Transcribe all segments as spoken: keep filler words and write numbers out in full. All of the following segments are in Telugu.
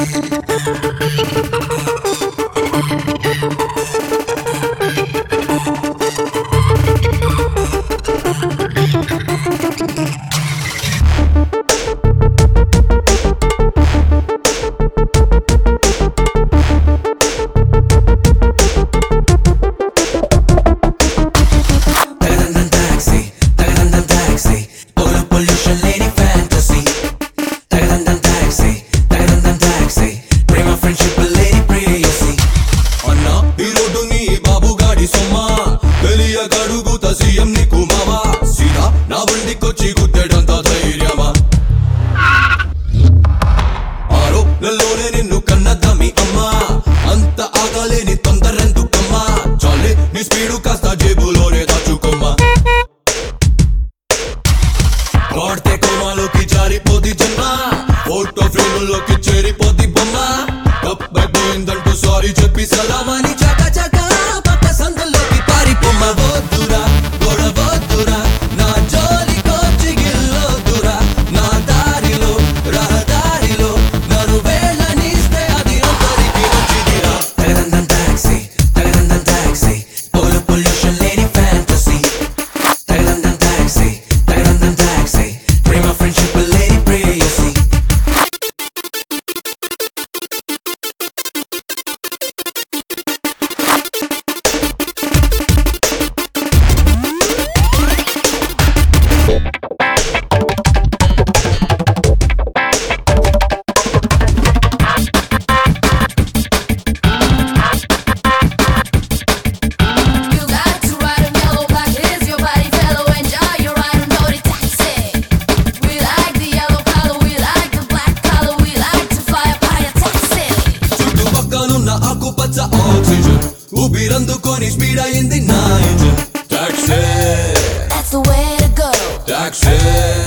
ఊపిరందుకొని స్పీడ్ అయింది నా engine taxi That's the way to go taxi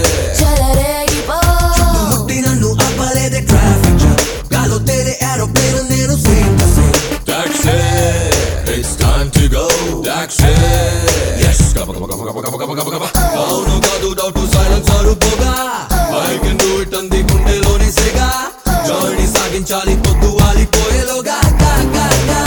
చెలరేగిపో ముట్టి నన్ను ఆపలేదే ట్రాఫిక్ జామ్ గాలో తేలే ఏరోప్లేన్ నేను same to same taxi It's time to go taxi Yes గబ గబ గబ గబ గబ గబ గబ అవును కాదు డౌట్ సైలెన్స్ అరుపోగా I can do it అంది గుండెలోని సిగా జర్నీ సాగించాలి పొద్దు వాలిపోయేలోగా గా గా గా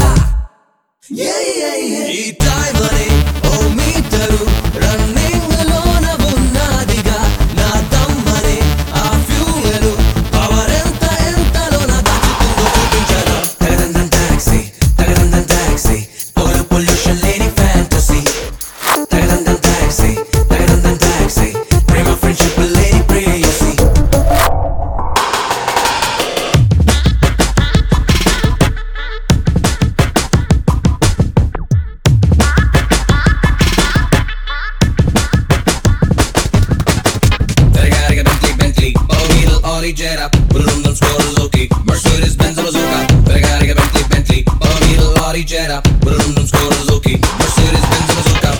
Yeah, yeah, yeah. ఈ టైం అనే ఓ మీటరు రన్నింగ్ లోన ఉన్నదిగా నా దమ్మనే ఆ ఫ్యూయల్ పవర్ ఎంత ఎంతలోన దాచుకుందో చూపించరా తగదందం టాక్సీ తగదందం టాక్సీ పొగలు పొల్యూషన్ లేని ఫ్యాంటసీ తగదందం టాక్సీ తగదందం టాక్సీ ప్రేమ ఫ్రెండ్షిప్ లేని ప్రేయసీ Jetta, put it on them squatters, okay. Mercedes Benz a bazooka, but I gotta get Bentley, Bentley. Oh, need a Audi Jetta, put it on them squatters, okay. Mercedes Benz a bazooka.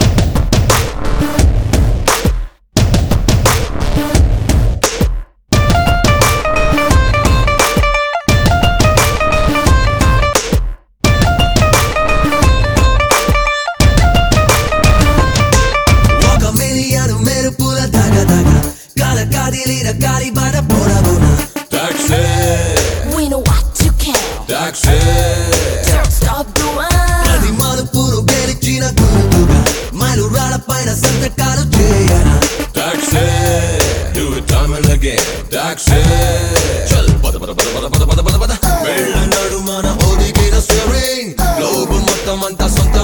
Walk a million meru pula daga daga, kala kadilira kali bada pora bona. Taxi, We know what you can taxi. Don't stop the run Adi malu puru gelichina guruga, mailu rala paina santakalu cheyana. Taxi, do it time and again. Taxi, chal bada bada bada bada bada bada bada bada. Mella nadu mana odigina steering, globe mottam anta sonta